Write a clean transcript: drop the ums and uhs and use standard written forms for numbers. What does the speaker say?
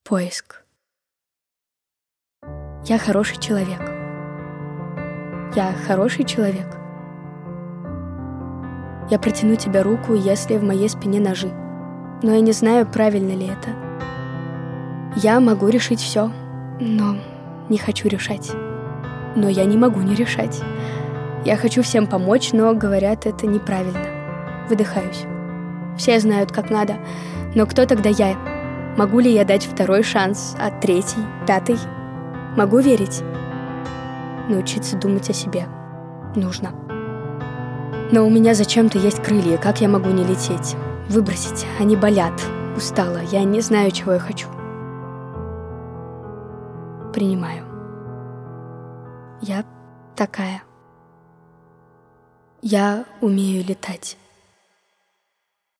Поиск. Я хороший человек. Я хороший человек. Я протяну тебе руку, если в моей спине ножи. Но я не знаю, правильно ли это. Я могу решить все, но не хочу решать. Но я не могу не решать. Я хочу всем помочь, но говорят, это неправильно. Выдыхаюсь. Все знают, как надо, но кто тогда я? Могу ли я дать второй шанс, а третий, пятый? Могу верить? Научиться думать о себе нужно. Но у меня зачем-то есть крылья, как я могу не лететь? Выбросить, они болят. Устала, я не знаю, чего я хочу. Принимаю. Я такая. Я умею летать.